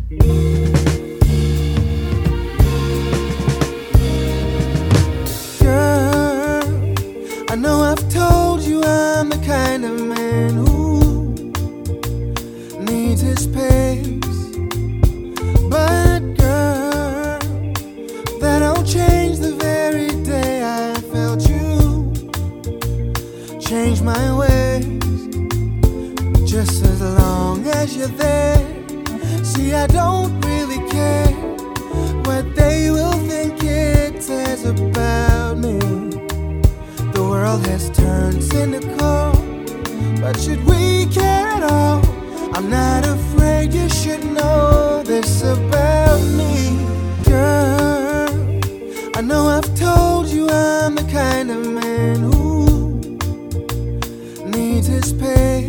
Girl, I know I've told you I'm the kind of man who needs his space. But girl, that don't change the very day I felt you change my ways. Just as long as you're there, see, I don't really care what they will think it says about me. The world has turned cynical, but should we care at all? I'm not afraid, you should know this about me. Girl, I know I've told you I'm the kind of man who needs his space.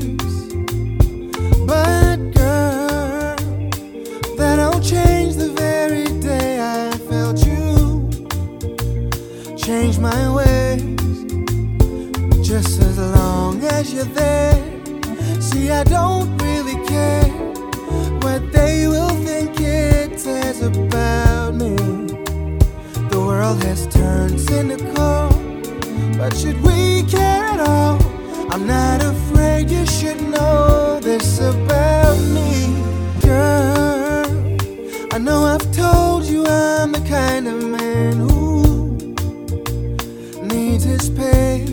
But girl, that don't change the very day I felt you change my ways. Just as long as you're there, see, I don't really care what they will think it says about me. The world has turned cynical, but should we care at all? I'm not afraid, you should know this about me. Girl, I know I've told you I'm the kind of man who needs his space.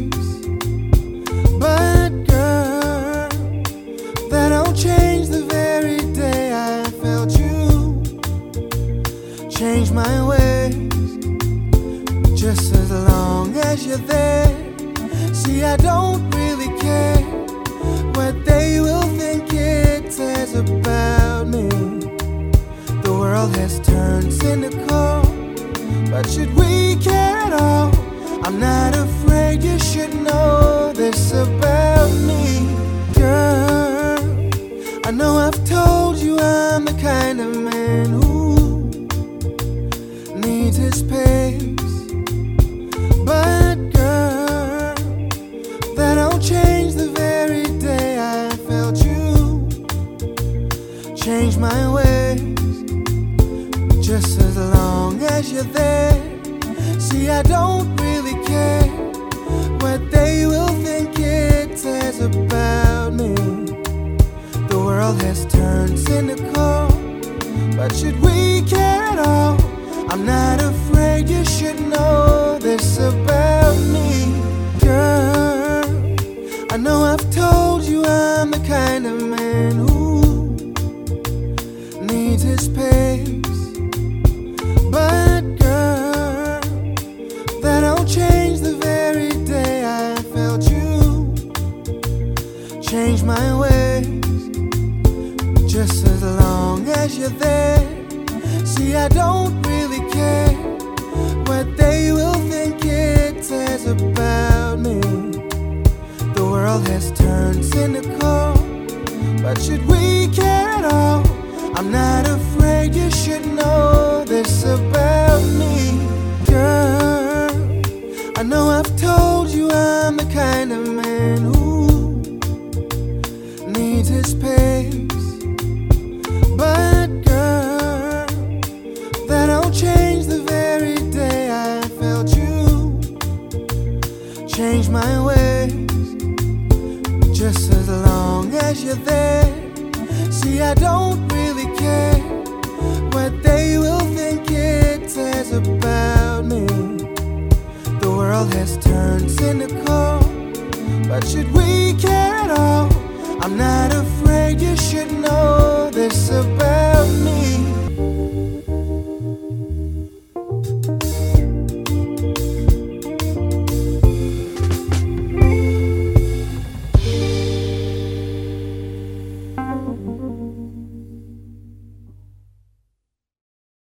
But girl, that don't change the very day I felt you change my ways. Just as long as you're there, see, I don't really care what they will think it says about me. The world has turned cynical, but should we care at all? I'm not afraid, you should know this about me. Girl, I know I've told you I'm the kind of man who needs his space. But girl, that don't change the very day I felt you change my ways. Just as long as you're there, see, I don't really care what they will think it says about me. The world has turned cynical, but should we care at all? I'm not afraid, you should know this about me. Girl, I know I've told you I'm the kind of man who needs his space. But girl, that don't change the very day I felt you change my ways. Just as long as you're there, see, I don't really care what they will think it says about me. The world has turned cynical, but should we care at all? I'm not afraid, you should know this about me. Girl, I know I've told you I'm the kind of man who needs his space. But girl, that don't change the very day I felt you change my ways. Just as long as you're there, see, I don't really care what they will think it says about me. The world has turned cynical, but should we care at all? I'm not afraid, you should know this about